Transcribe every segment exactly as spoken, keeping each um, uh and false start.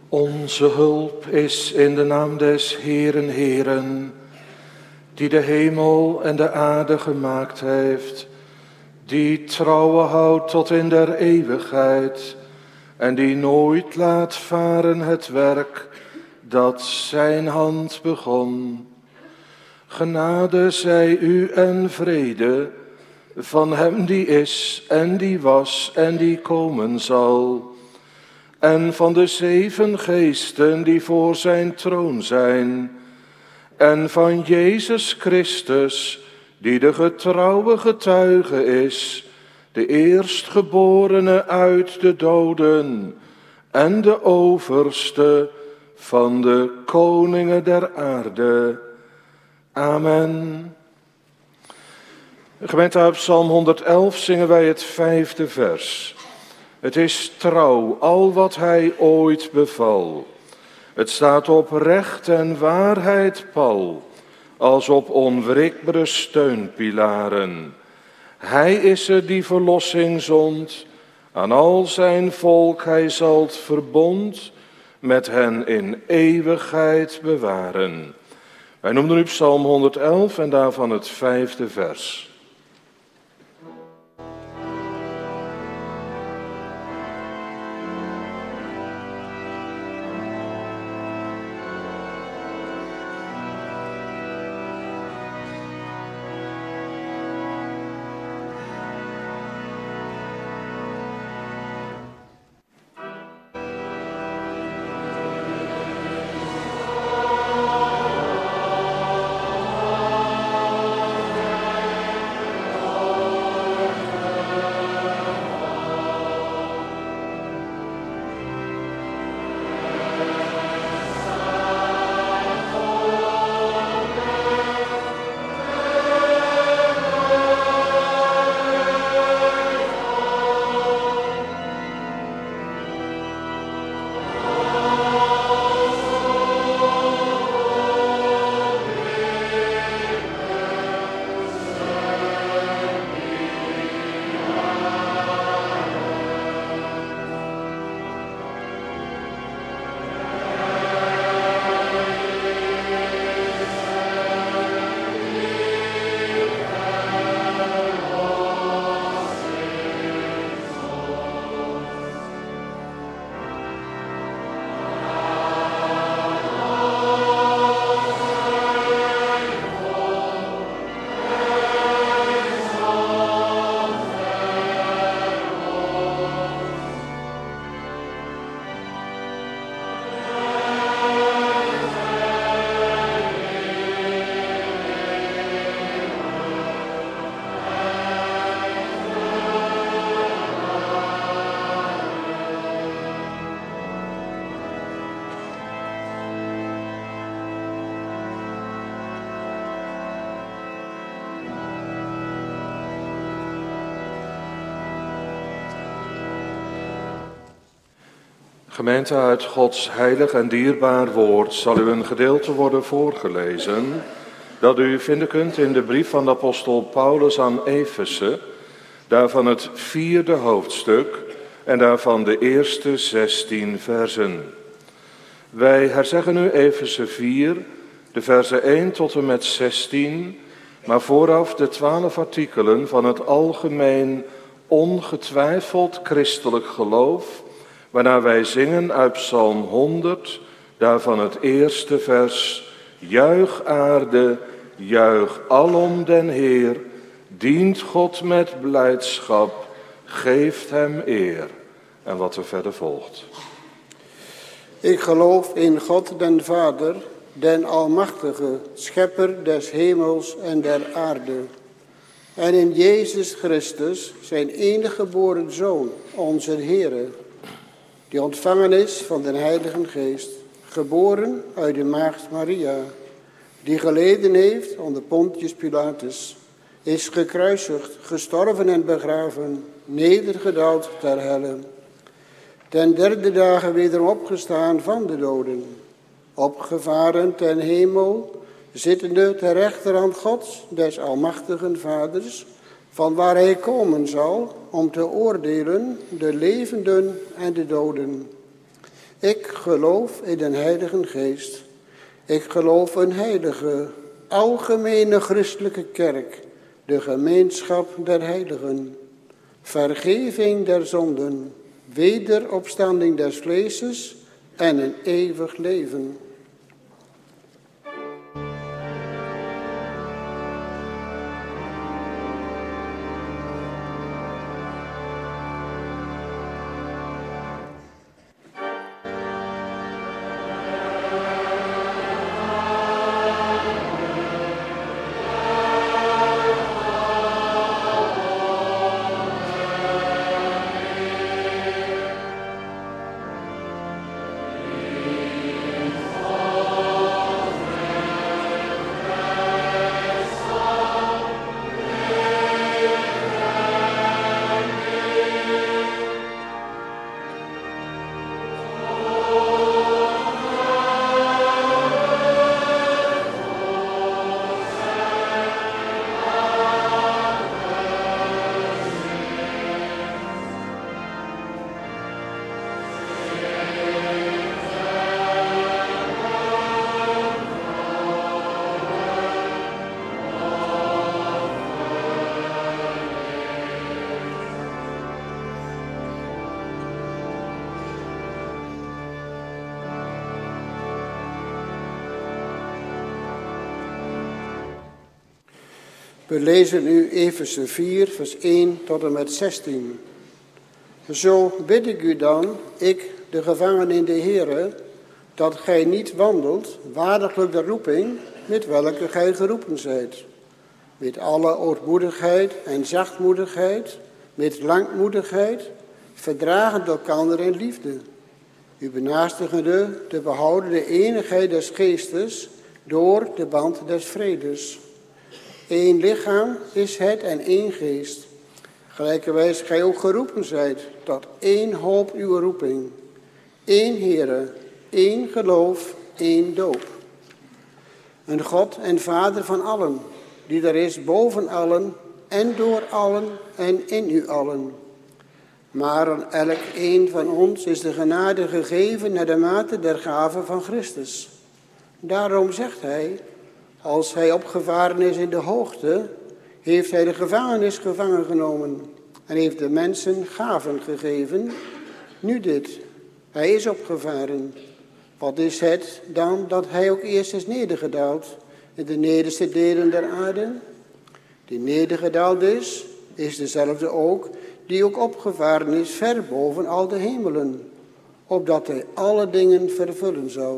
Onze hulp is in de naam des Heeren, Heeren, die de hemel en de aarde gemaakt heeft, die trouwen houdt tot in der eeuwigheid en die nooit laat varen het werk dat zijn hand begon. Genade zij u en vrede van hem die is en die was en die komen zal, en van de zeven geesten die voor zijn troon zijn, en van Jezus Christus, die de getrouwe getuige is, de eerstgeborene uit de doden en de overste van de koningen der aarde. Amen. Gemeente, uit Psalm honderdelf zingen wij het vijfde vers. Het is trouw, al wat hij ooit beval. Het staat op recht en waarheid pal, als op onwrikbare steunpilaren. Hij is er die verlossing zond, aan al zijn volk hij zal het verbond met hen in eeuwigheid bewaren. Wij noemen nu Psalm honderdelf en daarvan het vijfde vers. Gemeente, uit Gods heilig en dierbaar woord zal u een gedeelte worden voorgelezen dat u vinden kunt in de brief van de apostel Paulus aan Efeze, daarvan het vierde hoofdstuk en daarvan de eerste zestien versen. Wij herzeggen nu Efeze vier, de versen één tot en met zestien, maar vooraf de twaalf artikelen van het algemeen ongetwijfeld christelijk geloof, waarna wij zingen uit Psalm honderd, daarvan het eerste vers. Juich aarde, juich alom den Heer, dient God met blijdschap, geeft hem eer. En wat er verder volgt. Ik geloof in God den Vader, den Almachtige, Schepper des hemels en der aarde. En in Jezus Christus, zijn enige geboren Zoon, onze Heere, die ontvangen is van den Heiligen Geest, geboren uit de maagd Maria, die geleden heeft onder Pontius Pilatus, is gekruisigd, gestorven en begraven, nedergedaald ter helle, ten derde dagen wederom opgestaan van de doden, opgevaren ten hemel, zittende ter rechterhand Gods, des Almachtigen Vaders, van waar hij komen zal om te oordelen de levenden en de doden. Ik geloof in de Heilige Geest. Ik geloof een heilige, algemene christelijke kerk, de gemeenschap der heiligen, vergeving der zonden, wederopstanding des vleeses en een eeuwig leven. We lezen nu Efeze vier, vers één tot en met zestien. Zo bid ik u dan, ik, de gevangene in de Heere, dat gij niet wandelt, waardiglijk de roeping, met welke gij geroepen zijt. Met alle ootmoedigheid en zachtmoedigheid, met langmoedigheid, verdragend elkander in liefde. U benaastigende te behouden de eenigheid des geestes door de band des vredes. Eén lichaam is het en één geest. Gelijkerwijs gij ook geroepen zijt tot één hoop uw roeping. Eén Heere, één geloof, één doop. Een God en Vader van allen, die er is boven allen en door allen en in u allen. Maar aan elk een van ons is de genade gegeven naar de mate der gave van Christus. Daarom zegt hij, als hij opgevaren is in de hoogte, heeft hij de gevangenis gevangen genomen en heeft de mensen gaven gegeven. Nu dit, hij is opgevaren. Wat is het dan dat hij ook eerst is nedergedaald in de nederste delen der aarde? Die nedergedaald is, is dezelfde ook, die ook opgevaren is ver boven al de hemelen, opdat hij alle dingen vervullen zou.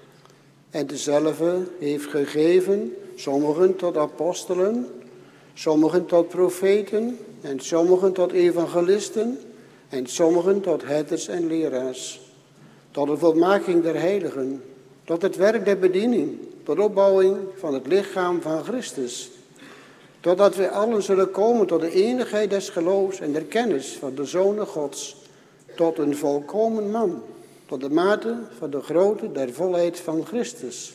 En dezelfde heeft gegeven, sommigen tot apostelen, sommigen tot profeten, en sommigen tot evangelisten, en sommigen tot herders en leraars. Tot de volmaking der heiligen, tot het werk der bediening, tot opbouwing van het lichaam van Christus. Totdat wij allen zullen komen tot de eenigheid des geloofs en der kennis van de Zonen Gods, tot een volkomen man, tot de mate van de grootte der volheid van Christus.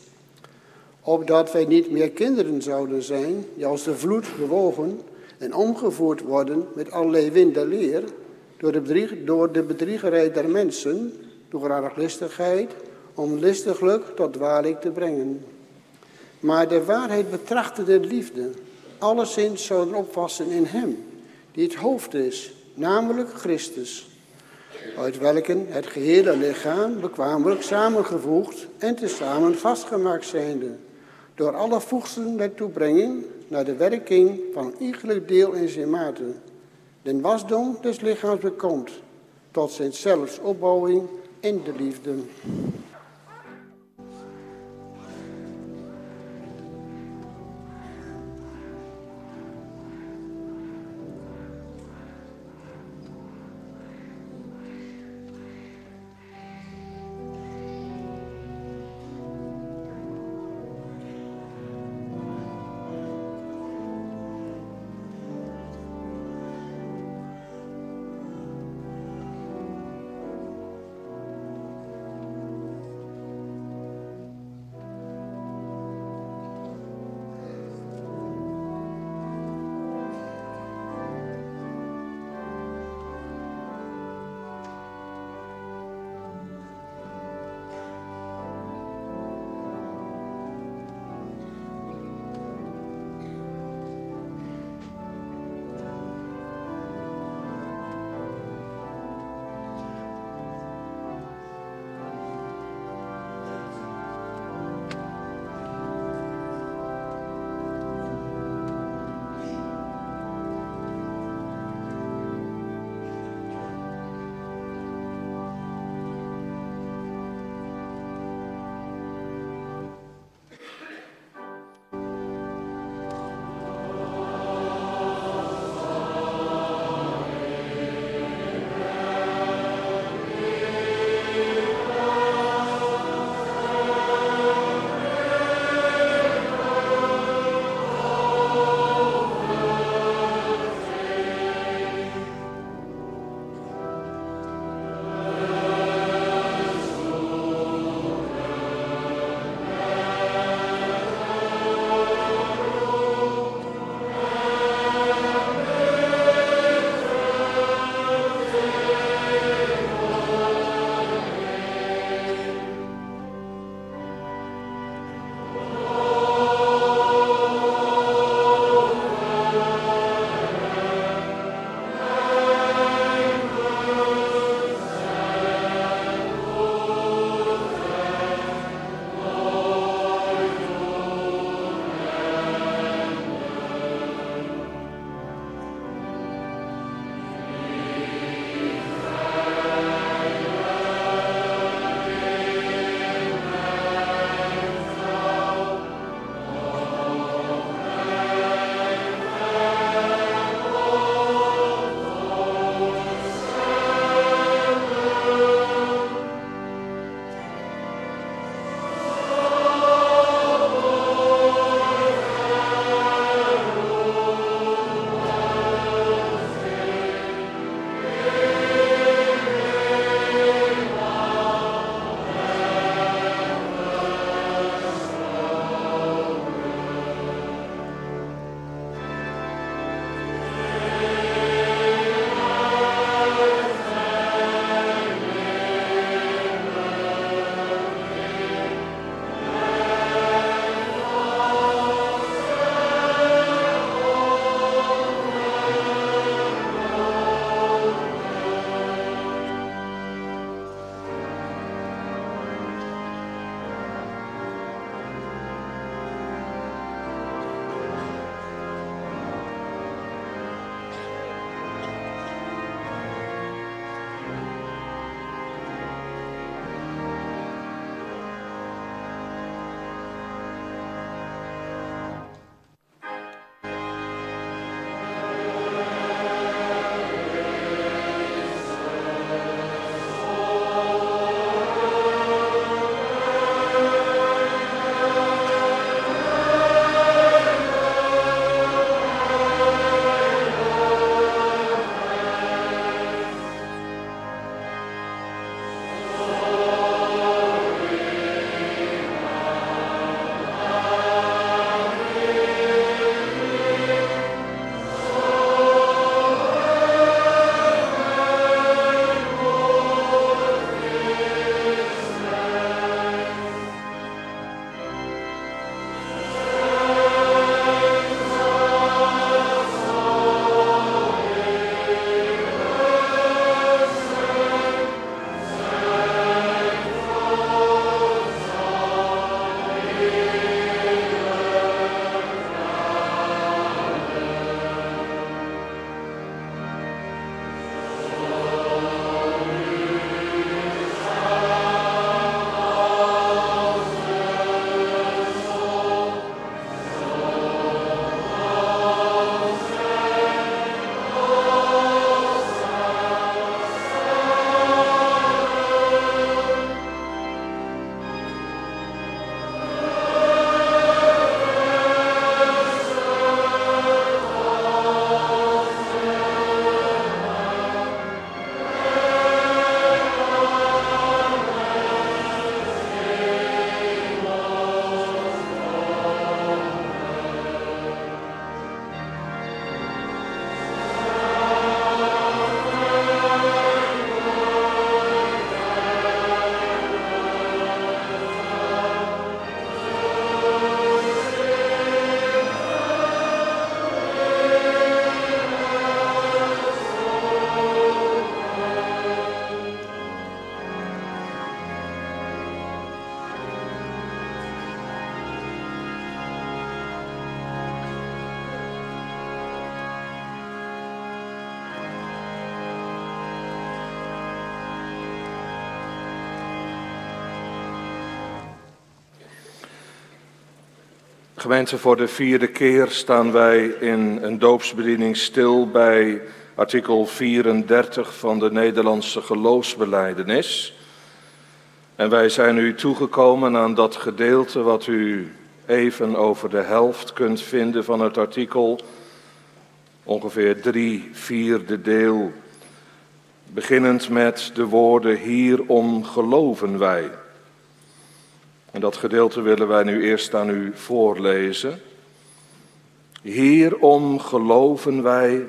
Opdat wij niet meer kinderen zouden zijn, die als de vloed bewogen en omgevoerd worden met allerlei wind der leer, door de, bedrieg, door de bedriegerij der mensen, door arglistigheid, om listiglijk tot dwaling te brengen. Maar de waarheid betrachtende in liefde, alleszins zouden oppassen in hem, die het hoofd is, namelijk Christus, uit welken het gehele lichaam bekwamelijk samengevoegd en tezamen vastgemaakt zijnde, door alle voegselen der toebrenging naar de werking van iegelijk deel in zijn mate, den wasdom des lichaams bekomt, tot zijn zelfs opbouwing in de liefde. Gemeente, voor de vierde keer staan wij in een doopsbediening stil bij artikel vierendertig van de Nederlandse geloofsbelijdenis. En wij zijn nu toegekomen aan dat gedeelte wat u even over de helft kunt vinden van het artikel. Ongeveer drie vierde deel, beginnend met de woorden hierom geloven wij. En dat gedeelte willen wij nu eerst aan u voorlezen. Hierom geloven wij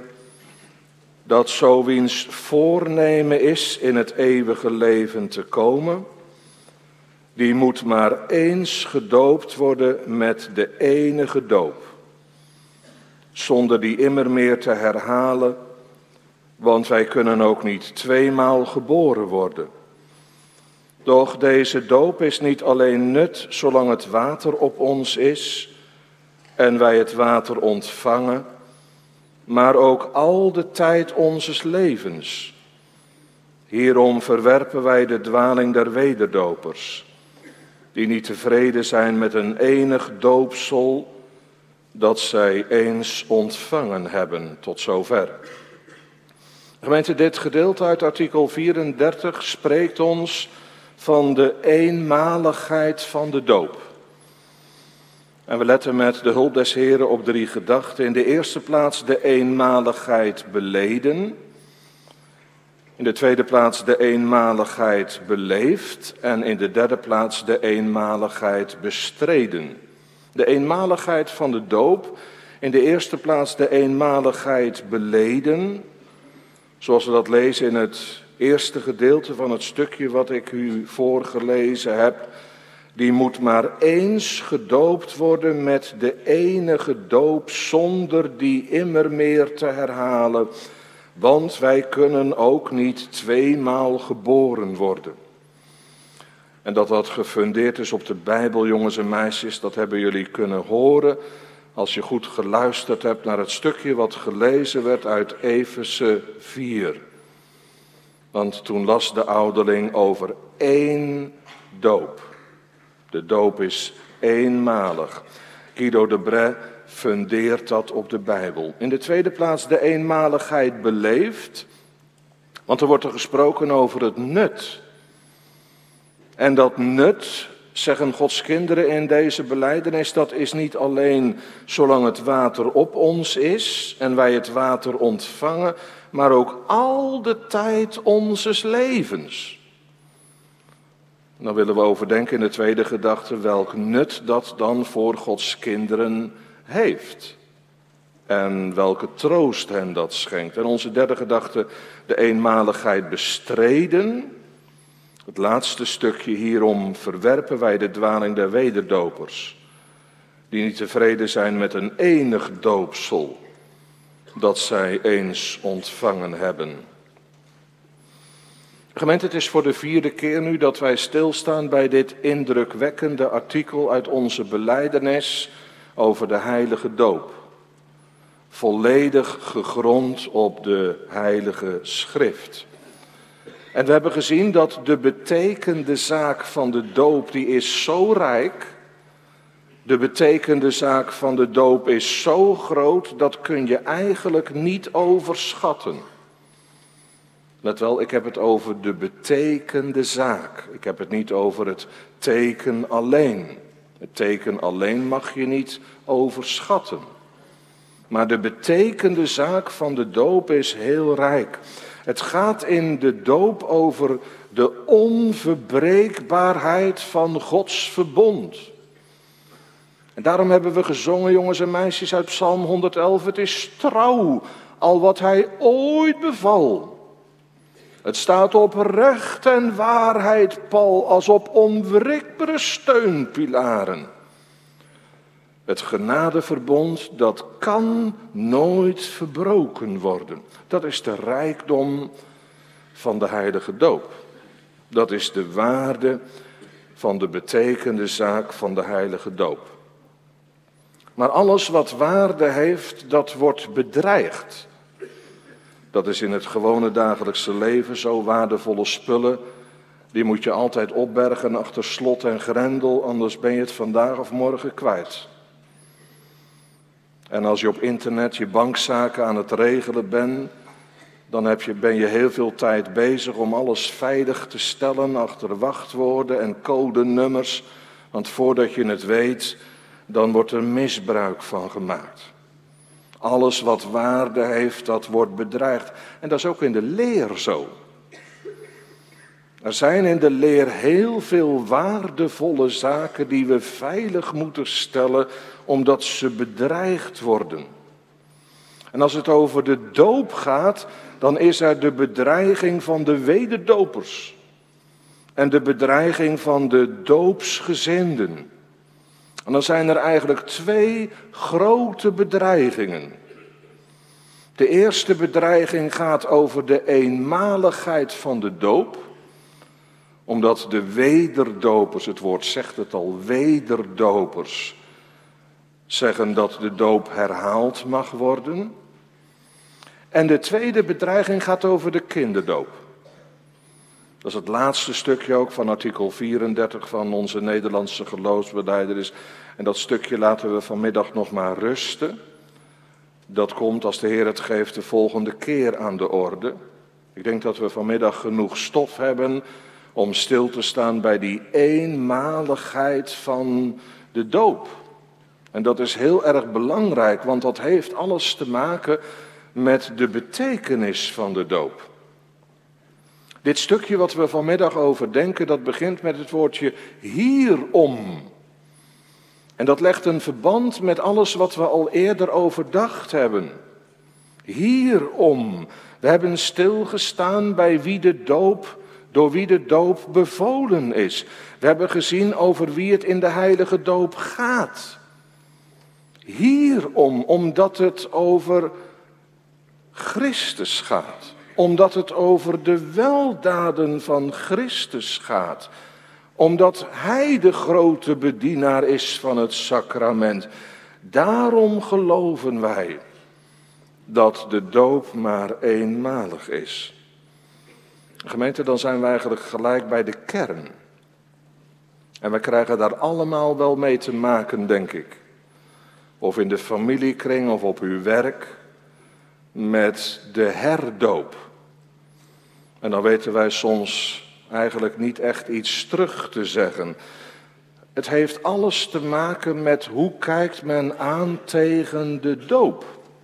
dat zo wiens voornemen is in het eeuwige leven te komen, die moet maar eens gedoopt worden met de enige doop, zonder die immer meer te herhalen, want wij kunnen ook niet tweemaal geboren worden. Doch deze doop is niet alleen nut zolang het water op ons is en wij het water ontvangen, maar ook al de tijd onzes levens. Hierom verwerpen wij de dwaling der wederdopers, die niet tevreden zijn met een enig doopsel dat zij eens ontvangen hebben. Tot zover. Gemeente, dit gedeelte uit artikel vierendertig spreekt ons van de eenmaligheid van de doop. En we letten met de hulp des Heren op drie gedachten. In de eerste plaats de eenmaligheid beleden. In de tweede plaats de eenmaligheid beleefd. En in de derde plaats de eenmaligheid bestreden. De eenmaligheid van de doop. In de eerste plaats de eenmaligheid beleden. Zoals we dat lezen in het eerste gedeelte van het stukje wat ik u voorgelezen heb. Die moet maar eens gedoopt worden met de enige doop zonder die immer meer te herhalen. Want wij kunnen ook niet tweemaal geboren worden. En dat dat gefundeerd is op de Bijbel, jongens en meisjes, dat hebben jullie kunnen horen als je goed geluisterd hebt naar het stukje wat gelezen werd uit Efeze vier. Want toen las de ouderling over één doop. De doop is eenmalig. Guido de Brès fundeert dat op de Bijbel. In de tweede plaats de eenmaligheid beleefd. Want er wordt er gesproken over het nut. En dat nut, zeggen Gods kinderen in deze belijdenis, dat is niet alleen zolang het water op ons is en wij het water ontvangen, maar ook al de tijd onzes levens. Dan willen we overdenken in de tweede gedachte welk nut dat dan voor Gods kinderen heeft. En welke troost hen dat schenkt. En onze derde gedachte, de eenmaligheid bestreden. Het laatste stukje hierom verwerpen wij de dwaling der wederdopers. Die niet tevreden zijn met een enig doopsel dat zij eens ontvangen hebben. Gemeente, het is voor de vierde keer nu dat wij stilstaan bij dit indrukwekkende artikel uit onze belijdenis over de heilige doop. Volledig gegrond op de heilige schrift. En we hebben gezien dat de betekende zaak van de doop, die is zo rijk. De betekende zaak van de doop is zo groot, dat kun je eigenlijk niet overschatten. Let wel, ik heb het over de betekende zaak. Ik heb het niet over het teken alleen. Het teken alleen mag je niet overschatten. Maar de betekende zaak van de doop is heel rijk. Het gaat in de doop over de onverbreekbaarheid van Gods verbond. En daarom hebben we gezongen, jongens en meisjes, uit Psalm honderdelf. Het is trouw, al wat hij ooit beval. Het staat op recht en waarheid pal, als op onwrikbare steunpilaren. Het genadeverbond, dat kan nooit verbroken worden. Dat is de rijkdom van de heilige doop. Dat is de waarde van de betekende zaak van de heilige doop. Maar alles wat waarde heeft, dat wordt bedreigd. Dat is in het gewone dagelijkse leven zo. Waardevolle spullen, die moet je altijd opbergen achter slot en grendel, anders ben je het vandaag of morgen kwijt. En als je op internet je bankzaken aan het regelen bent, dan heb je, ben je heel veel tijd bezig om alles veilig te stellen achter wachtwoorden en codenummers. Want voordat je het weet, dan wordt er misbruik van gemaakt. Alles wat waarde heeft, dat wordt bedreigd. En dat is ook in de leer zo. Er zijn in de leer heel veel waardevolle zaken die we veilig moeten stellen, omdat ze bedreigd worden. En als het over de doop gaat, dan is er de bedreiging van de wederdopers. En de bedreiging van de doopsgezinden. En dan zijn er eigenlijk twee grote bedreigingen. De eerste bedreiging gaat over de eenmaligheid van de doop. Omdat de wederdopers, het woord zegt het al, wederdopers, zeggen dat de doop herhaald mag worden. En de tweede bedreiging gaat over de kinderdoop. Dat is het laatste stukje ook van artikel vierendertig van onze Nederlandse geloofsbelijdenis. En dat stukje laten we vanmiddag nog maar rusten. Dat komt, als de Heer het geeft, de volgende keer aan de orde. Ik denk dat we vanmiddag genoeg stof hebben om stil te staan bij die eenmaligheid van de doop. En dat is heel erg belangrijk, want dat heeft alles te maken met de betekenis van de doop. Dit stukje wat we vanmiddag overdenken, dat begint met het woordje hierom. En dat legt een verband met alles wat we al eerder overdacht hebben. Hierom. We hebben stilgestaan bij wie de doop, door wie de doop bevolen is. We hebben gezien over wie het in de heilige doop gaat. Hierom, omdat het over Christus gaat. Omdat het over de weldaden van Christus gaat. Omdat Hij de grote bedienaar is van het sacrament. Daarom geloven wij dat de doop maar eenmalig is. Gemeente, dan zijn we eigenlijk gelijk bij de kern. En we krijgen daar allemaal wel mee te maken, denk ik. Of in de familiekring of op uw werk. Met de herdoop. En dan weten wij soms eigenlijk niet echt iets terug te zeggen. Het heeft alles te maken met hoe kijkt men aan tegen de doop.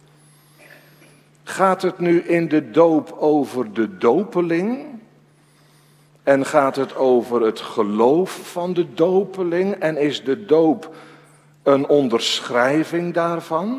Gaat het nu in de doop over de dopeling? En gaat het over het geloof van de dopeling? En is de doop een onderschrijving daarvan?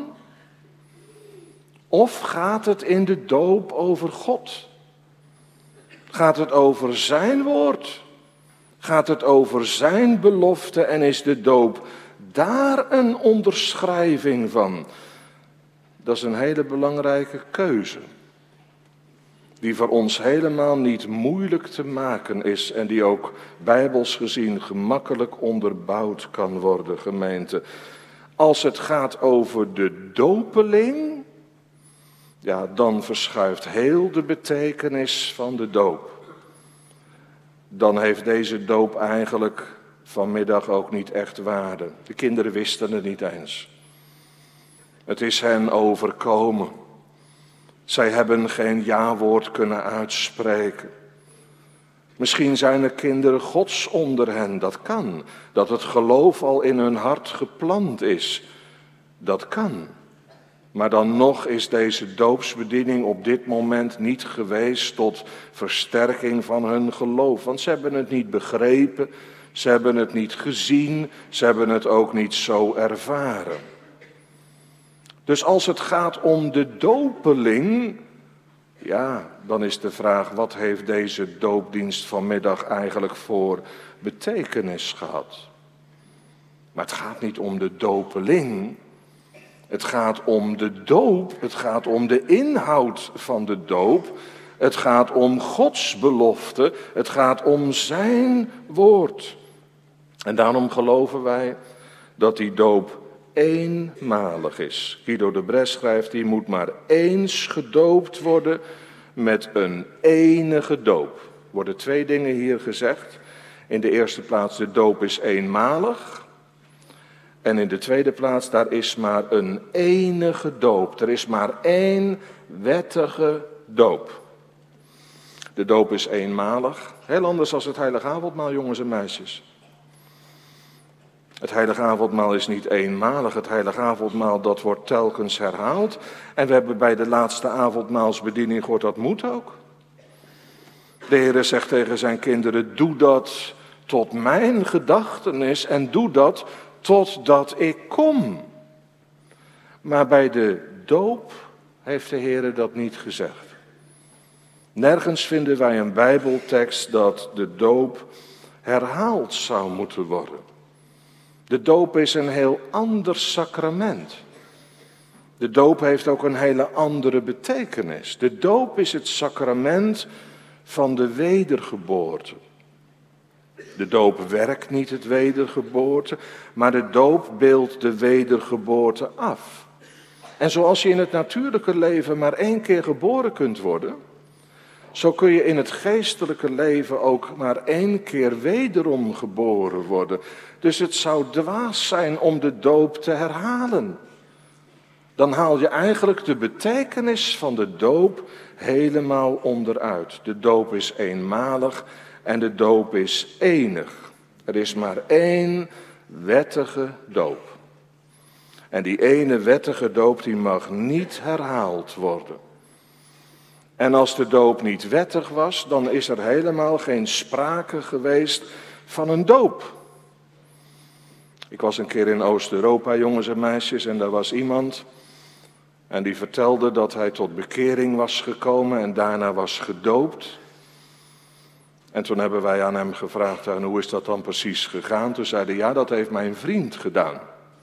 Of gaat het in de doop over God? Gaat het over zijn woord? Gaat het over zijn belofte en is de doop daar een onderschrijving van? Dat is een hele belangrijke keuze. Die voor ons helemaal niet moeilijk te maken is en die ook bijbels gezien gemakkelijk onderbouwd kan worden, gemeente. Als het gaat over de dopeling, ja, dan verschuift heel de betekenis van de doop. Dan heeft deze doop eigenlijk vanmiddag ook niet echt waarde. De kinderen wisten het niet eens. Het is hen overkomen. Zij hebben geen ja-woord kunnen uitspreken. Misschien zijn er kinderen Gods onder hen, dat kan. Dat het geloof al in hun hart geplant is, dat kan. Maar dan nog is deze doopsbediening op dit moment niet geweest tot versterking van hun geloof. Want ze hebben het niet begrepen, ze hebben het niet gezien, ze hebben het ook niet zo ervaren. Dus als het gaat om de dopeling, ja, dan is de vraag, wat heeft deze doopdienst vanmiddag eigenlijk voor betekenis gehad? Maar het gaat niet om de dopeling. Het gaat om de doop, het gaat om de inhoud van de doop. Het gaat om Gods belofte, het gaat om zijn woord. En daarom geloven wij dat die doop eenmalig is. Guido de Bres schrijft, die moet maar eens gedoopt worden met een enige doop. Er worden twee dingen hier gezegd. In de eerste plaats, de doop is eenmalig. En in de tweede plaats, daar is maar een enige doop. Er is maar één wettige doop. De doop is eenmalig. Heel anders dan het heilige avondmaal, jongens en meisjes. Het heilige avondmaal is niet eenmalig. Het heilige avondmaal, dat wordt telkens herhaald. En we hebben bij de laatste avondmaalsbediening gehoord, dat moet ook. De Heer zegt tegen zijn kinderen, doe dat tot mijn gedachtenis en doe dat totdat ik kom. Maar bij de doop heeft de Heer dat niet gezegd. Nergens vinden wij een Bijbeltekst dat de doop herhaald zou moeten worden. De doop is een heel ander sacrament. De doop heeft ook een hele andere betekenis. De doop is het sacrament van de wedergeboorte. De doop werkt niet het wedergeboorte, maar de doop beeldt de wedergeboorte af. En zoals je in het natuurlijke leven maar één keer geboren kunt worden, zo kun je in het geestelijke leven ook maar één keer wederom geboren worden. Dus het zou dwaas zijn om de doop te herhalen. Dan haal je eigenlijk de betekenis van de doop helemaal onderuit. De doop is eenmalig en de doop is enig. Er is maar één wettige doop. En die ene wettige doop die mag niet herhaald worden. En als de doop niet wettig was, dan is er helemaal geen sprake geweest van een doop. Ik was een keer in Oost-Europa, jongens en meisjes, en daar was iemand. En die vertelde dat hij tot bekering was gekomen en daarna was gedoopt. En toen hebben wij aan hem gevraagd, en hoe is dat dan precies gegaan? Toen zei hij, ja, dat heeft mijn vriend gedaan.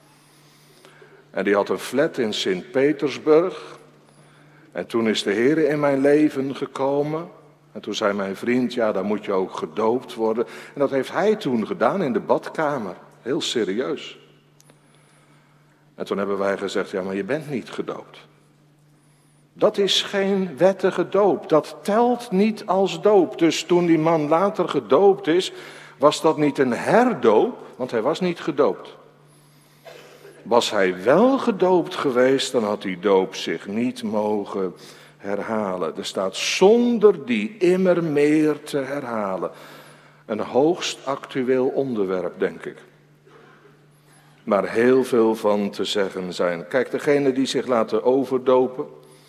En die had een flat in Sint-Petersburg. En toen is de Heer in mijn leven gekomen. En toen zei mijn vriend, ja, dan moet je ook gedoopt worden. En dat heeft hij toen gedaan in de badkamer. Heel serieus. En toen hebben wij gezegd, ja, maar je bent niet gedoopt. Dat is geen wettige doop. Dat telt niet als doop. Dus toen die man later gedoopt is, was dat niet een herdoop, want hij was niet gedoopt. Was hij wel gedoopt geweest, dan had die doop zich niet mogen herhalen. Er staat zonder die immer meer te herhalen. Een hoogst actueel onderwerp, denk ik. Maar heel veel van te zeggen zijn. Kijk, degene die zich laten overdopen.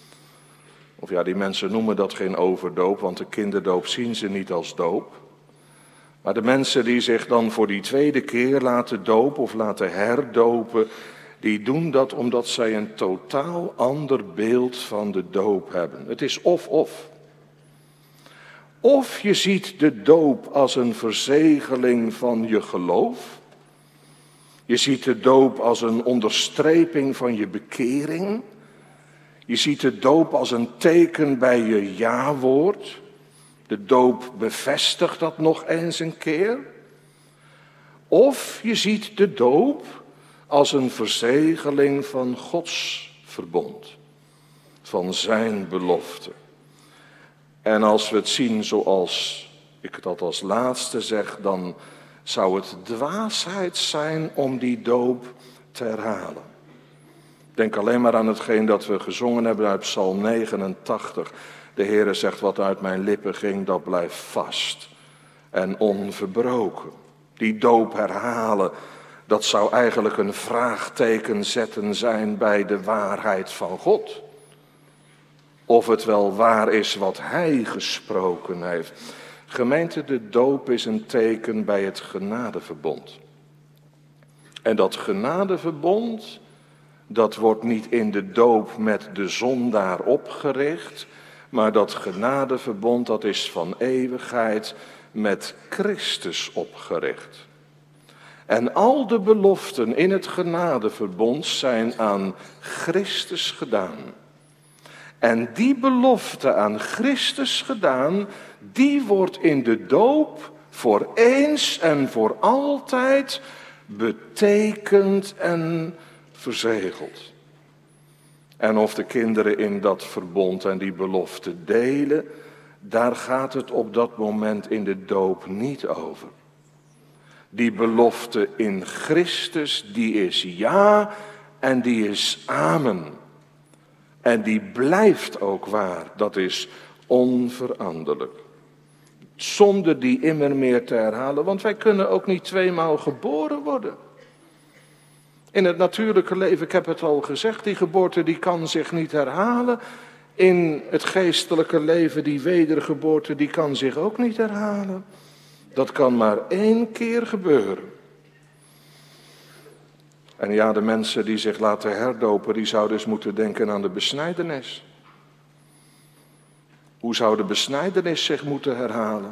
Of ja, die mensen noemen dat geen overdoop, want de kinderdoop zien ze niet als doop. Maar de mensen die zich dan voor die tweede keer laten dopen of laten herdopen, die doen dat omdat zij een totaal ander beeld van de doop hebben. Het is of-of. Of je ziet de doop als een verzegeling van je geloof. Je ziet de doop als een onderstreping van je bekering. Je ziet de doop als een teken bij je ja-woord. De doop bevestigt dat nog eens een keer. Of je ziet de doop als een verzegeling van Gods verbond. Van zijn belofte. En als we het zien zoals ik dat als laatste zeg, dan zou het dwaasheid zijn om die doop te herhalen. Denk alleen maar aan hetgeen dat we gezongen hebben uit Psalm negenentachtig. De Heere zegt, wat uit mijn lippen ging, dat blijft vast en onverbroken. Die doop herhalen, dat zou eigenlijk een vraagteken zetten zijn bij de waarheid van God. Of het wel waar is wat Hij gesproken heeft. Gemeente, de doop is een teken bij het genadeverbond. En dat genadeverbond, dat wordt niet in de doop met de zondaar opgericht, maar dat genadeverbond, dat is van eeuwigheid met Christus opgericht. En al de beloften in het genadeverbond zijn aan Christus gedaan. En die belofte aan Christus gedaan, die wordt in de doop voor eens en voor altijd betekend en verzegeld. En of de kinderen in dat verbond en die belofte delen, daar gaat het op dat moment in de doop niet over. Die belofte in Christus, die is ja en die is amen. En die blijft ook waar, dat is onveranderlijk. Zonder die immer meer te herhalen, want wij kunnen ook niet tweemaal geboren worden. In het natuurlijke leven, ik heb het al gezegd, die geboorte die kan zich niet herhalen. In het geestelijke leven, die wedergeboorte, die kan zich ook niet herhalen. Dat kan maar één keer gebeuren. En ja, de mensen die zich laten herdopen, die zouden eens moeten denken aan de besnijdenis. Hoe zou de besnijdenis zich moeten herhalen?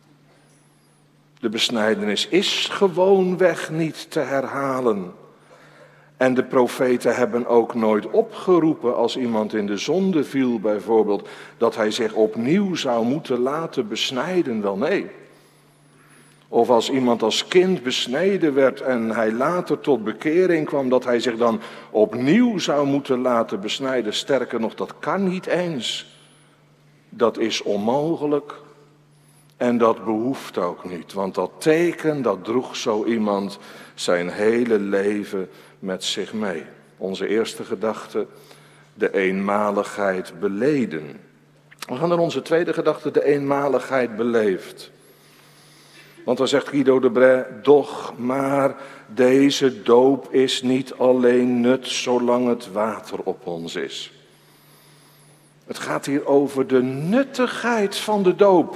De besnijdenis is gewoonweg niet te herhalen. En de profeten hebben ook nooit opgeroepen als iemand in de zonde viel bijvoorbeeld, dat hij zich opnieuw zou moeten laten besnijden. Wel nee. Of als iemand als kind besneden werd en hij later tot bekering kwam, dat hij zich dan opnieuw zou moeten laten besnijden. Sterker nog, dat kan niet eens. Dat is onmogelijk en dat behoeft ook niet. Want dat teken, dat droeg zo iemand zijn hele leven met zich mee. Onze eerste gedachte, de eenmaligheid beleden. We gaan naar onze tweede gedachte, de eenmaligheid beleefd. Want dan zegt Guido de Brès, doch maar deze doop is niet alleen nut zolang het water op ons is. Het gaat hier over de nuttigheid van de doop.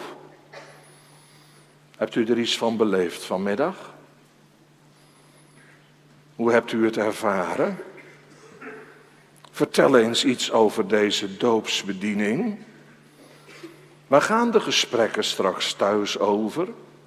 Hebt u er iets van beleefd vanmiddag? Hoe hebt u het ervaren? Vertel eens iets over deze doopsbediening. Waar gaan de gesprekken straks thuis over?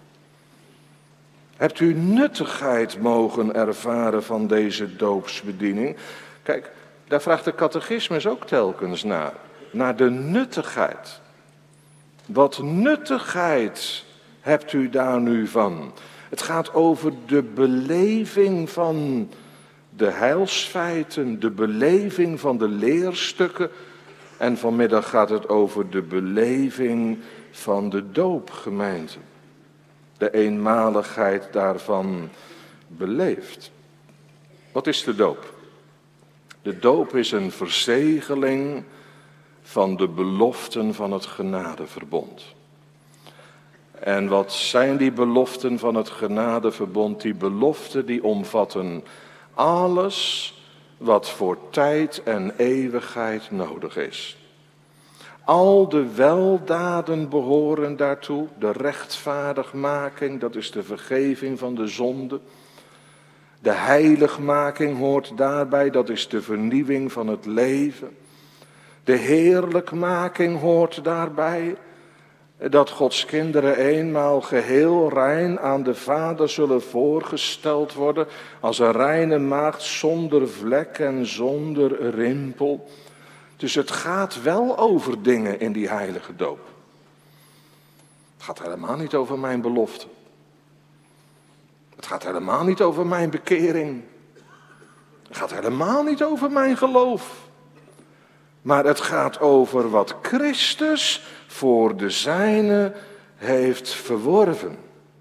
Hebt u nuttigheid mogen ervaren van deze doopsbediening? Kijk, daar vraagt de catechismus ook telkens naar. Naar de nuttigheid. Wat nuttigheid hebt u daar nu van? Het gaat over de beleving van de heilsfeiten, de beleving van de leerstukken. En vanmiddag gaat het over de beleving van de doopgemeente. De eenmaligheid daarvan beleefd. Wat is de doop? De doop is een verzegeling van de beloften van het genadeverbond. En wat zijn die beloften van het genadeverbond? Die beloften die omvatten alles wat voor tijd en eeuwigheid nodig is. Al de weldaden behoren daartoe, de rechtvaardigmaking, dat is de vergeving van de zonde. De heiligmaking hoort daarbij, dat is de vernieuwing van het leven. De heerlijkmaking hoort daarbij, dat Gods kinderen eenmaal geheel rein aan de Vader zullen voorgesteld worden, als een reine maagd zonder vlek en zonder rimpel. Dus het gaat wel over dingen in die heilige doop. Het gaat helemaal niet over mijn belofte. Het gaat helemaal niet over mijn bekering. Het gaat helemaal niet over mijn geloof. Maar het gaat over wat Christus voor de zijnen heeft verworven.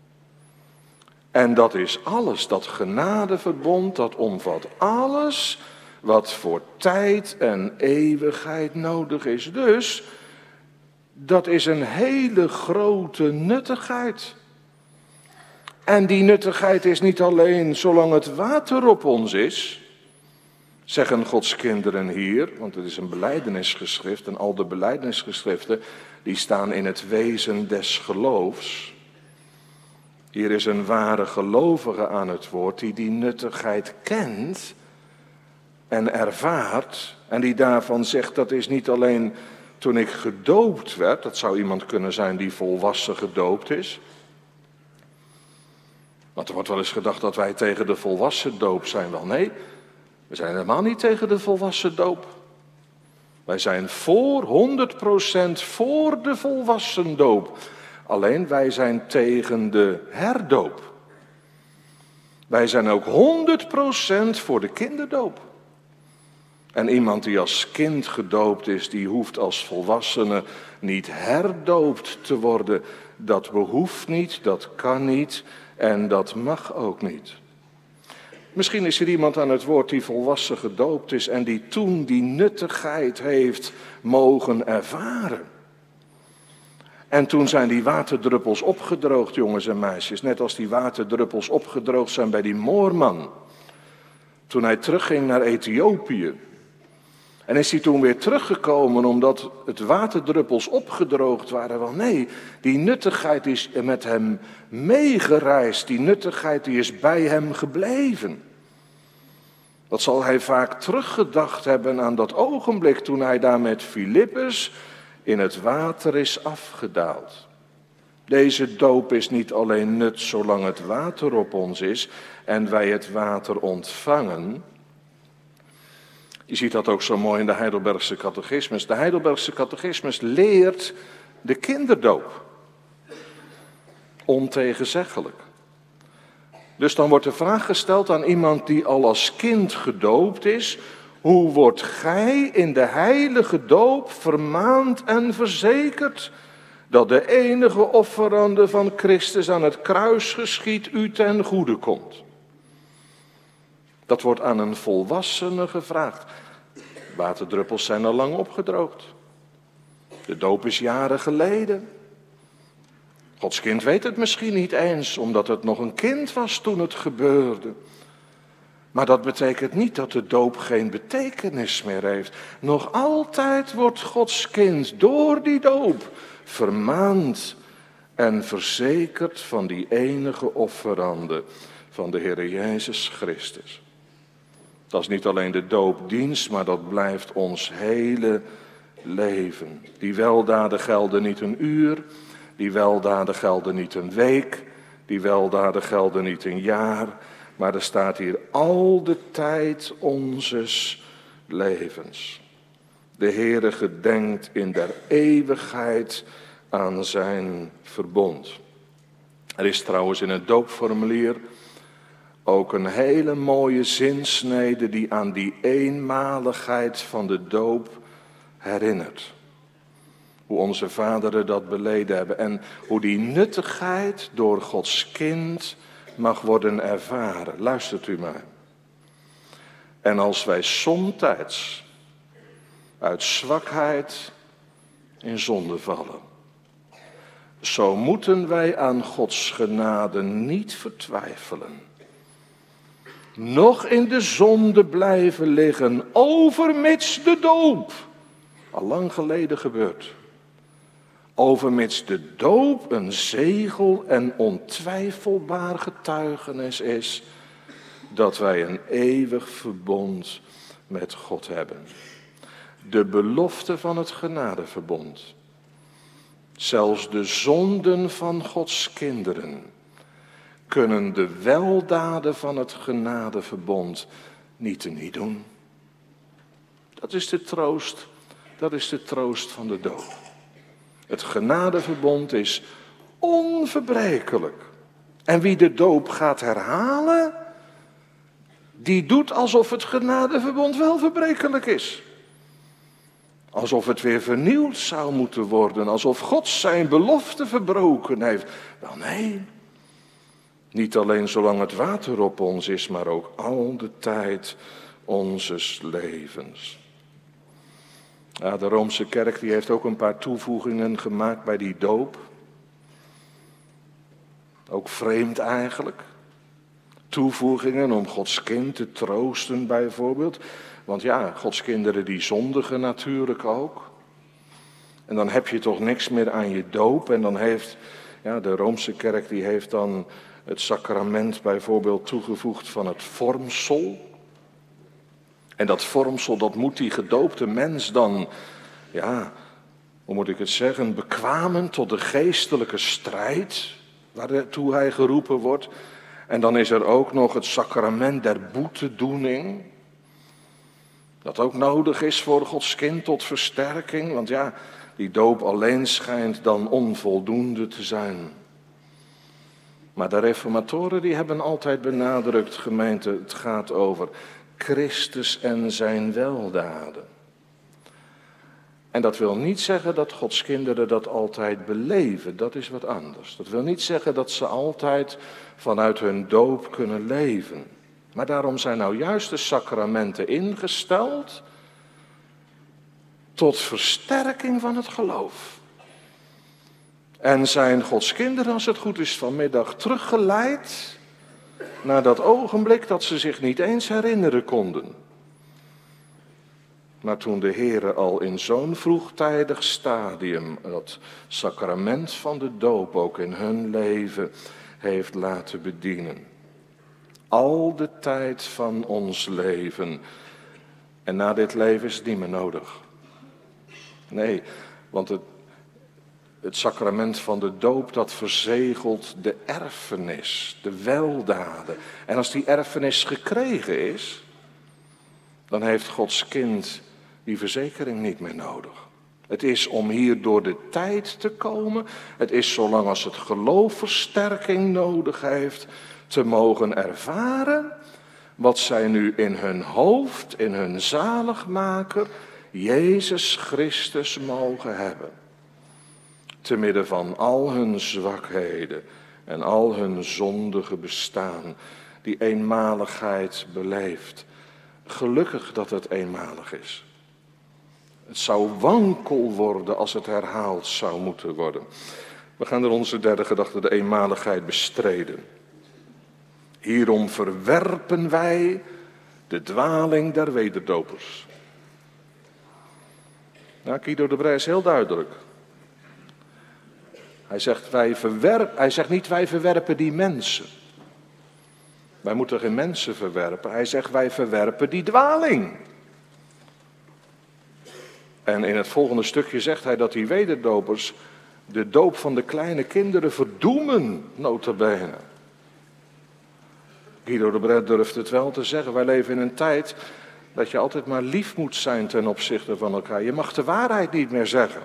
En dat is alles, dat genadeverbond, dat omvat alles wat voor tijd en eeuwigheid nodig is. Dus, dat is een hele grote nuttigheid. En die nuttigheid is niet alleen zolang het water op ons is, zeggen Gods kinderen hier, want het is een belijdenisgeschrift en al de belijdenisgeschriften die staan in het wezen des geloofs. Hier is een ware gelovige aan het woord die die nuttigheid kent en ervaart en die daarvan zegt dat is niet alleen toen ik gedoopt werd, dat zou iemand kunnen zijn die volwassen gedoopt is. Want er wordt wel eens gedacht dat wij tegen de volwassen doop zijn. Wel nee, we zijn helemaal niet tegen de volwassen doop. Wij zijn voor, honderd procent voor de volwassen doop. Alleen wij zijn tegen de herdoop. Wij zijn ook honderd procent voor de kinderdoop. En iemand die als kind gedoopt is, die hoeft als volwassene niet herdoopt te worden. Dat behoeft niet, dat kan niet en dat mag ook niet. Misschien is er iemand aan het woord die volwassen gedoopt is en die toen die nuttigheid heeft mogen ervaren. En toen zijn die waterdruppels opgedroogd, jongens en meisjes. Net als die waterdruppels opgedroogd zijn bij die moorman. Toen hij terugging naar Ethiopië. En is hij toen weer teruggekomen omdat het waterdruppels opgedroogd waren? Wel nee, die nuttigheid is met hem meegereisd. Die nuttigheid die is bij hem gebleven. Wat zal hij vaak teruggedacht hebben aan dat ogenblik toen hij daar met Filippus in het water is afgedaald. Deze doop is niet alleen nut zolang het water op ons is en wij het water ontvangen. Je ziet dat ook zo mooi in de Heidelbergse catechismus. De Heidelbergse catechismus leert de kinderdoop. Ontegenzeggelijk. Dus dan wordt de vraag gesteld aan iemand die al als kind gedoopt is: hoe wordt gij in de heilige doop vermaand en verzekerd dat de enige offerande van Christus aan het kruis geschied u ten goede komt? Dat wordt aan een volwassene gevraagd. Waterdruppels zijn al lang opgedroogd. De doop is jaren geleden. Gods kind weet het misschien niet eens, omdat het nog een kind was toen het gebeurde. Maar dat betekent niet dat de doop geen betekenis meer heeft. Nog altijd wordt Gods kind door die doop vermaand en verzekerd van die enige offerande van de Heer Jezus Christus. Dat is niet alleen de doopdienst, maar dat blijft ons hele leven. Die weldaden gelden niet een uur, die weldaden gelden niet een week, die weldaden gelden niet een jaar, maar er staat hier al de tijd onzes levens. De Heere gedenkt in der eeuwigheid aan zijn verbond. Er is trouwens in het doopformulier ook een hele mooie zinsnede die aan die eenmaligheid van de doop herinnert. Hoe onze vaderen dat beleden hebben en hoe die nuttigheid door Gods kind mag worden ervaren. Luistert u maar. En als wij somtijds uit zwakheid in zonde vallen, zo moeten wij aan Gods genade niet vertwijfelen. Nog in de zonde blijven liggen, overmits de doop, al lang geleden gebeurd. Overmits de doop een zegel en ontwijfelbaar getuigenis is dat wij een eeuwig verbond met God hebben. De belofte van het genadeverbond. Zelfs de zonden van Gods kinderen kunnen de weldaden van het genadeverbond niet teniet doen. Dat is de troost, dat is de troost van de doop. Het genadeverbond is onverbrekelijk. En wie de doop gaat herhalen, die doet alsof het genadeverbond wel verbrekelijk is. Alsof het weer vernieuwd zou moeten worden, alsof God zijn belofte verbroken heeft. Wel nee, niet alleen zolang het water op ons is, maar ook al de tijd onzes levens. Ja, de Roomse kerk die heeft ook een paar toevoegingen gemaakt bij die doop. Ook vreemd eigenlijk. Toevoegingen om Gods kind te troosten bijvoorbeeld. Want ja, Gods kinderen die zondigen natuurlijk ook. En dan heb je toch niks meer aan je doop. En dan heeft ja, de Roomse kerk die heeft dan het sacrament bijvoorbeeld toegevoegd van het vormsel. En dat vormsel, dat moet die gedoopte mens dan, ja, hoe moet ik het zeggen, bekwamen tot de geestelijke strijd waartoe hij geroepen wordt. En dan is er ook nog het sacrament der boetedoening, dat ook nodig is voor Gods kind tot versterking. Want ja, die doop alleen schijnt dan onvoldoende te zijn. Maar de reformatoren die hebben altijd benadrukt, gemeente, het gaat over Christus en zijn weldaden. En dat wil niet zeggen dat Gods kinderen dat altijd beleven, dat is wat anders. Dat wil niet zeggen dat ze altijd vanuit hun doop kunnen leven. Maar daarom zijn nou juist de sacramenten ingesteld tot versterking van het geloof. En zijn Gods kinderen, als het goed is, vanmiddag teruggeleid naar dat ogenblik dat ze zich niet eens herinneren konden. Maar toen de Heere al in zo'n vroegtijdig stadium dat sacrament van de doop ook in hun leven heeft laten bedienen. Al de tijd van ons leven. En na dit leven is het niet meer nodig. Nee, want het, het sacrament van de doop dat verzegelt de erfenis, de weldaden. En als die erfenis gekregen is, dan heeft Gods kind die verzekering niet meer nodig. Het is om hier door de tijd te komen. Het is zolang als het geloof versterking nodig heeft, te mogen ervaren wat zij nu in hun hoofd, in hun zaligmaker, Jezus Christus mogen hebben. Te midden van al hun zwakheden en al hun zondige bestaan, die eenmaligheid beleeft. Gelukkig dat het eenmalig is. Het zou wankel worden als het herhaald zou moeten worden. We gaan er onze derde gedachte, de eenmaligheid, bestreden. Hierom verwerpen wij de dwaling der wederdopers. Nou, Guido de Brij is heel duidelijk. Hij zegt, wij verwerp, hij zegt niet wij verwerpen die mensen. Wij moeten geen mensen verwerpen. Hij zegt wij verwerpen die dwaling. En in het volgende stukje zegt hij dat die wederdopers de doop van de kleine kinderen verdoemen, nota bene. Guido de Brij durft het wel te zeggen. Wij leven in een tijd dat je altijd maar lief moet zijn ten opzichte van elkaar. Je mag de waarheid niet meer zeggen.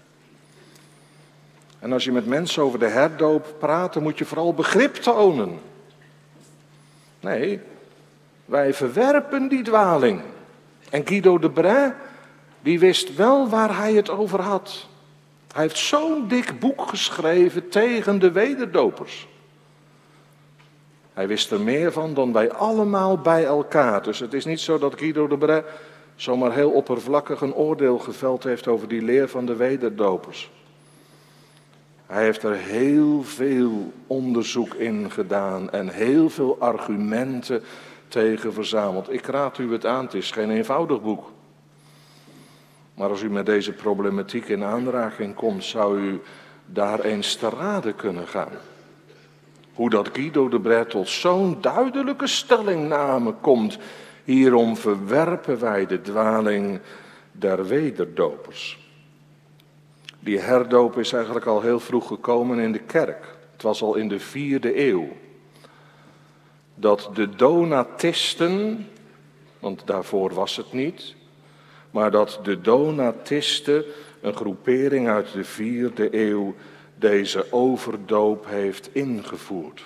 En als je met mensen over de herdoop praat, dan moet je vooral begrip tonen. Nee, wij verwerpen die dwaling. En Guido de Brij, die wist wel waar hij het over had. Hij heeft zo'n dik boek geschreven tegen de wederdopers. Hij wist er meer van dan wij allemaal bij elkaar. Dus het is niet zo dat Guido de Brij zomaar heel oppervlakkig een oordeel geveld heeft over die leer van de wederdopers. Hij heeft er heel veel onderzoek in gedaan en heel veel argumenten tegen verzameld. Ik raad u het aan, het is geen eenvoudig boek. Maar als u met deze problematiek in aanraking komt, zou u daar eens te raden kunnen gaan. Hoe dat Guido de Brij tot zo'n duidelijke stellingname komt. Hierom verwerpen wij de dwaling der wederdopers. Die herdoop is eigenlijk al heel vroeg gekomen in de kerk. Het was al in de vierde eeuw. Dat de Donatisten, want daarvoor was het niet, maar dat de Donatisten, een groepering uit de vierde eeuw, deze overdoop heeft ingevoerd.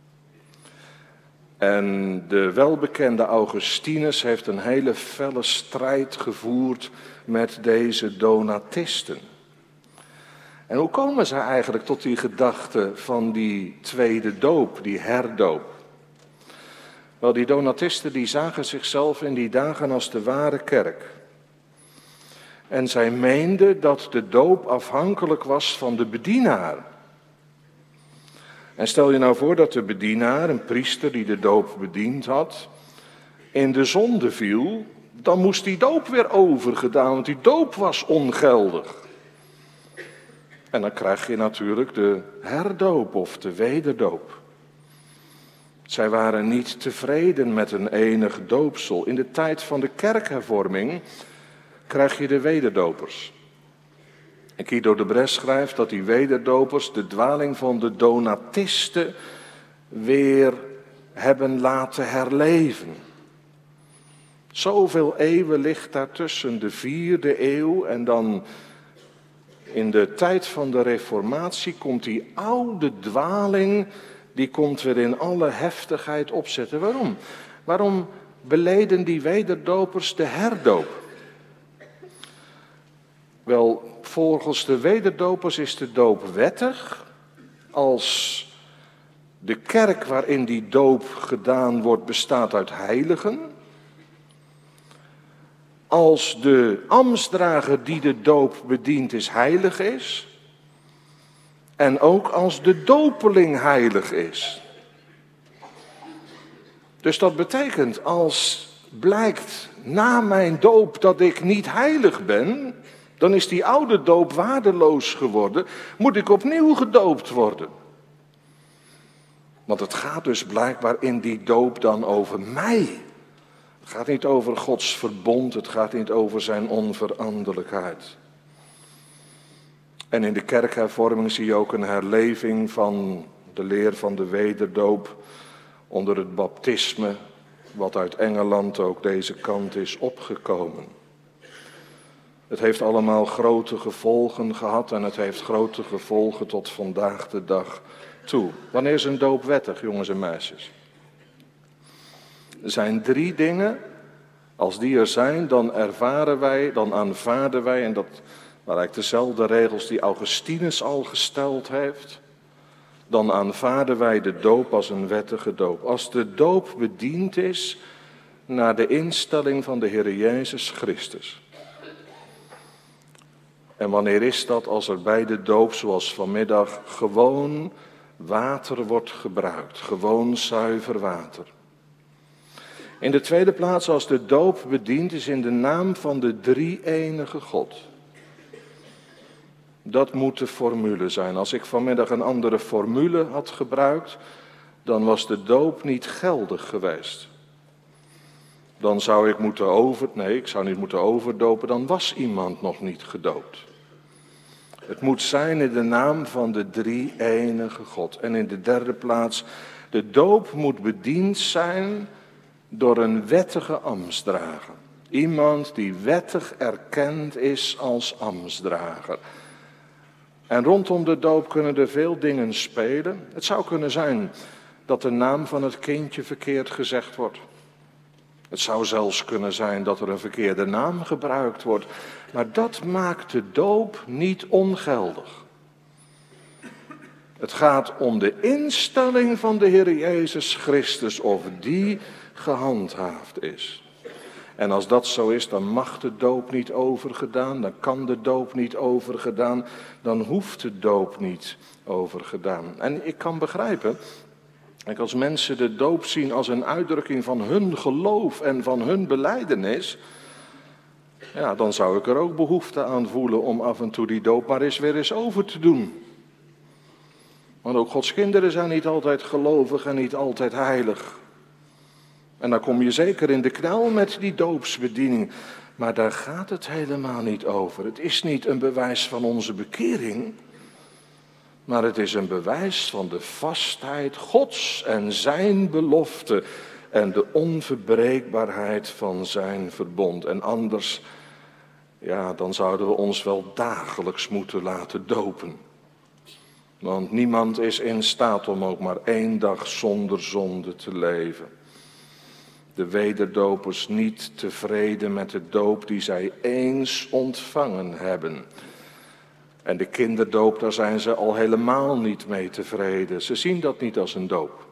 En de welbekende Augustinus heeft een hele felle strijd gevoerd met deze Donatisten. En hoe komen ze eigenlijk tot die gedachte van die tweede doop, die herdoop? Wel, die Donatisten die zagen zichzelf in die dagen als de ware kerk. En zij meenden dat de doop afhankelijk was van de bedienaar. En stel je nou voor dat de bedienaar, een priester die de doop bediend had, in de zonde viel, dan moest die doop weer overgedaan, want die doop was ongeldig. En dan krijg je natuurlijk de herdoop of de wederdoop. Zij waren niet tevreden met een enig doopsel. In de tijd van de kerkhervorming krijg je de wederdopers. En Guido de Brij schrijft dat die wederdopers de dwaling van de Donatisten weer hebben laten herleven. Zoveel eeuwen ligt daartussen, de vierde eeuw en dan in de tijd van de Reformatie komt die oude dwaling, die komt weer in alle heftigheid opzetten. Waarom? Waarom beleden die wederdopers de herdoop? Wel, volgens de wederdopers is de doop wettig als de kerk waarin die doop gedaan wordt bestaat uit heiligen. Als de ambtsdrager die de doop bedient is heilig is. En ook als de dopeling heilig is. Dus dat betekent als blijkt na mijn doop dat ik niet heilig ben, dan is die oude doop waardeloos geworden, moet ik opnieuw gedoopt worden. Want het gaat dus blijkbaar in die doop dan over mij. Het gaat niet over Gods verbond, het gaat niet over zijn onveranderlijkheid. En in de kerkhervorming zie je ook een herleving van de leer van de wederdoop onder het baptisme, wat uit Engeland ook deze kant is opgekomen. Het heeft allemaal grote gevolgen gehad en het heeft grote gevolgen tot vandaag de dag toe. Wanneer is een doop wettig, jongens en meisjes? Er zijn drie dingen. Als die er zijn, dan ervaren wij, dan aanvaarden wij, en dat waren eigenlijk dezelfde regels die Augustinus al gesteld heeft, dan aanvaarden wij de doop als een wettige doop. Als de doop bediend is naar de instelling van de Heer Jezus Christus. En wanneer is dat? Als er bij de doop, zoals vanmiddag, gewoon water wordt gebruikt. Gewoon zuiver water. In de tweede plaats, als de doop bediend is in de naam van de drie-enige God. Dat moet de formule zijn. Als ik vanmiddag een andere formule had gebruikt, dan was de doop niet geldig geweest. Dan zou ik moeten over... Nee, ik zou niet moeten overdopen, dan was iemand nog niet gedoopt. Het moet zijn in de naam van de drie-enige God. En in de derde plaats, de doop moet bediend zijn door een wettige ambtsdrager. Iemand die wettig erkend is als ambtsdrager. En rondom de doop kunnen er veel dingen spelen. Het zou kunnen zijn dat de naam van het kindje verkeerd gezegd wordt. Het zou zelfs kunnen zijn dat er een verkeerde naam gebruikt wordt. Maar dat maakt de doop niet ongeldig. Het gaat om de instelling van de Heer Jezus Christus, of die gehandhaafd is. En als dat zo is, dan mag de doop niet overgedaan, dan kan de doop niet overgedaan, dan hoeft de doop niet overgedaan. En ik kan begrijpen, als mensen de doop zien als een uitdrukking van hun geloof en van hun belijdenis, ja, dan zou ik er ook behoefte aan voelen om af en toe die doop maar eens weer eens over te doen. Want ook Gods kinderen zijn niet altijd gelovig en niet altijd heilig. En dan kom je zeker in de knel met die doopsbediening. Maar daar gaat het helemaal niet over. Het is niet een bewijs van onze bekering, maar het is een bewijs van de vastheid Gods en zijn belofte en de onverbreekbaarheid van zijn verbond. En anders, ja, dan zouden we ons wel dagelijks moeten laten dopen. Want niemand is in staat om ook maar één dag zonder zonde te leven. De wederdopers niet tevreden met de doop die zij eens ontvangen hebben. En de kinderdoop, daar zijn ze al helemaal niet mee tevreden. Ze zien dat niet als een doop.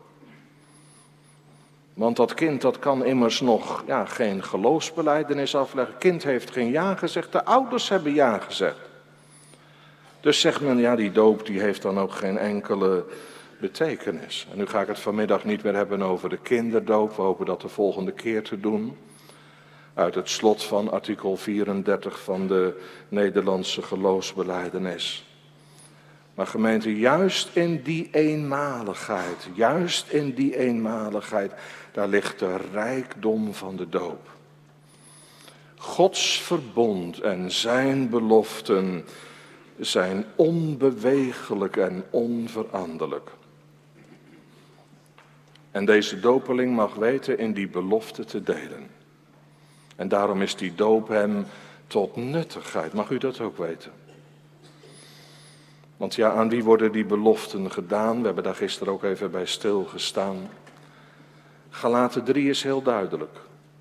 Want dat kind, dat kan immers nog ja, geen geloofsbelijdenis afleggen. Het kind heeft geen ja gezegd, de ouders hebben ja gezegd. Dus zegt men, ja, die doop die heeft dan ook geen enkele betekenis. En nu ga ik het vanmiddag niet meer hebben over de kinderdoop. We hopen dat de volgende keer te doen. Uit het slot van artikel vierendertig van de Nederlandse geloofsbelijdenis. Maar gemeente, juist in die eenmaligheid, juist in die eenmaligheid, daar ligt de rijkdom van de doop. Gods verbond en zijn beloften zijn onbewegelijk en onveranderlijk. En deze dopeling mag weten in die belofte te delen. En daarom is die doop hem tot nuttigheid. Mag u dat ook weten? Want ja, aan wie worden die beloften gedaan? We hebben daar gisteren ook even bij stilgestaan. Galaten drie is heel duidelijk.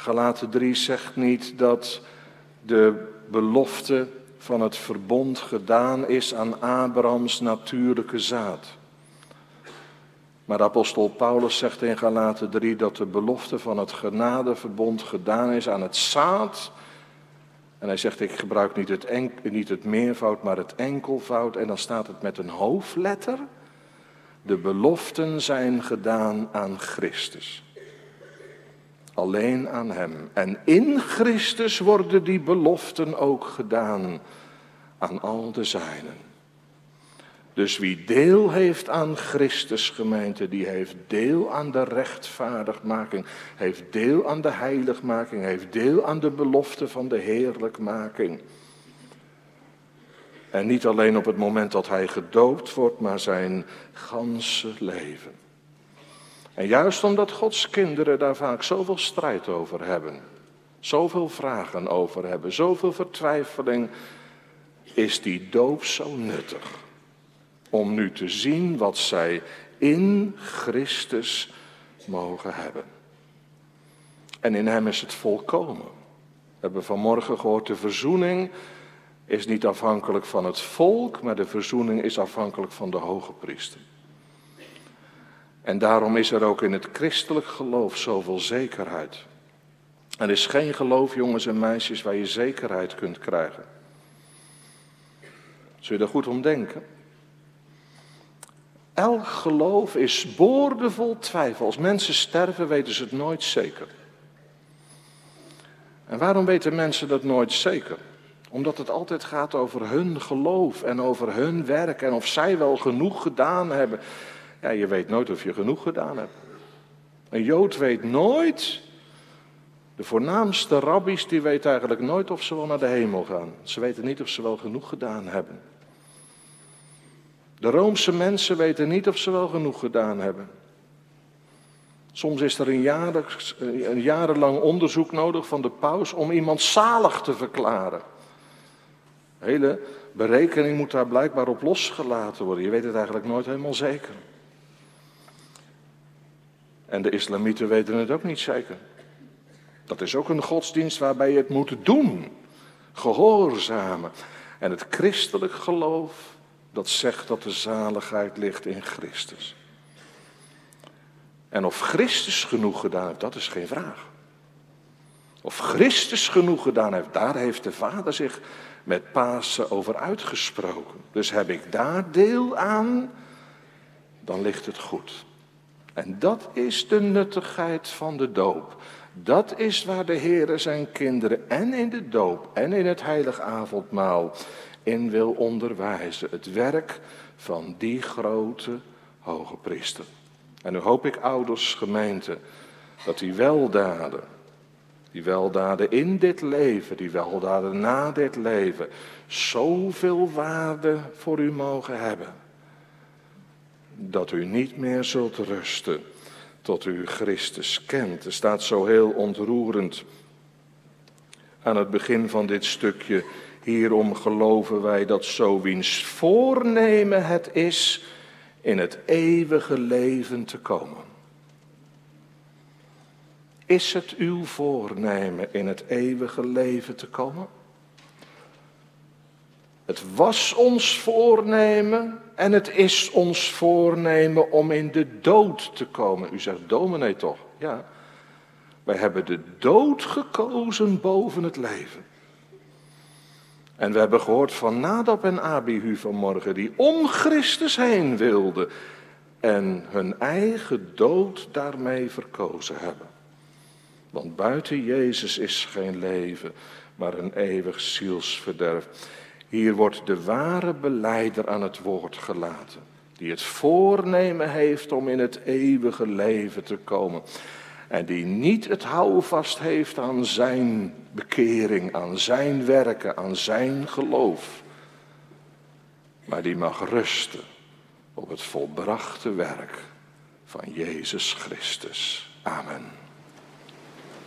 Galaten drie zegt niet dat de belofte van het verbond gedaan is aan Abrahams natuurlijke zaad. Maar de apostel Paulus zegt in Galaten drie dat de belofte van het genadeverbond gedaan is aan het zaad. En hij zegt, ik gebruik niet het, enk, niet het meervoud, maar het enkelvoud. En dan staat het met een hoofdletter. De beloften zijn gedaan aan Christus. Alleen aan hem. En in Christus worden die beloften ook gedaan aan al de zijnen. Dus wie deel heeft aan Christus, gemeente, die heeft deel aan de rechtvaardigmaking, heeft deel aan de heiligmaking, heeft deel aan de belofte van de heerlijkmaking. En niet alleen op het moment dat hij gedoopt wordt, maar zijn ganse leven. En juist omdat Gods kinderen daar vaak zoveel strijd over hebben, zoveel vragen over hebben, zoveel vertwijfeling, is die doop zo nuttig. Om nu te zien wat zij in Christus mogen hebben. En in hem is het volkomen. We hebben vanmorgen gehoord, de verzoening is niet afhankelijk van het volk, maar de verzoening is afhankelijk van de hoge priester. En daarom is er ook in het christelijk geloof zoveel zekerheid. Er is geen geloof, jongens en meisjes, waar je zekerheid kunt krijgen. Zul je daar goed om denken? Elk geloof is boordevol twijfel. Als mensen sterven, weten ze het nooit zeker. En waarom weten mensen dat nooit zeker? Omdat het altijd gaat over hun geloof en over hun werk en of zij wel genoeg gedaan hebben. Ja, je weet nooit of je genoeg gedaan hebt. Een Jood weet nooit, de voornaamste rabbies, die weten eigenlijk nooit of ze wel naar de hemel gaan. Ze weten niet of ze wel genoeg gedaan hebben. De Roomse mensen weten niet of ze wel genoeg gedaan hebben. Soms is er een, jarig, een jarenlang onderzoek nodig van de paus om iemand zalig te verklaren. De hele berekening moet daar blijkbaar op losgelaten worden. Je weet het eigenlijk nooit helemaal zeker. En de islamieten weten het ook niet zeker. Dat is ook een godsdienst waarbij je het moet doen. Gehoorzamen. En het christelijk geloof, dat zegt dat de zaligheid ligt in Christus. En of Christus genoeg gedaan heeft, dat is geen vraag. Of Christus genoeg gedaan heeft, daar heeft de Vader zich met Pasen over uitgesproken. Dus heb ik daar deel aan, dan ligt het goed. En dat is de nuttigheid van de doop. Dat is waar de Heer zijn kinderen en in de doop en in het heilig avondmaal in wil onderwijzen. Het werk van die grote hoge priester. En nu hoop ik, ouders, gemeente, dat die weldaden, die weldaden in dit leven, die weldaden na dit leven, zoveel waarde voor u mogen hebben. Dat u niet meer zult rusten tot u Christus kent. Er staat zo heel ontroerend aan het begin van dit stukje. Hierom geloven wij dat zo wiens voornemen het is in het eeuwige leven te komen. Is het uw voornemen in het eeuwige leven te komen? Het was ons voornemen en het is ons voornemen om in de dood te komen. U zegt, dominee toch? Ja, wij hebben de dood gekozen boven het leven. En we hebben gehoord van Nadab en Abihu vanmorgen, die om Christus heen wilden en hun eigen dood daarmee verkozen hebben. Want buiten Jezus is geen leven, maar een eeuwig zielsverderf. Hier wordt de ware belijder aan het woord gelaten, die het voornemen heeft om in het eeuwige leven te komen. En die niet het houvast heeft aan zijn bekering, aan zijn werken, aan zijn geloof. Maar die mag rusten op het volbrachte werk van Jezus Christus. Amen.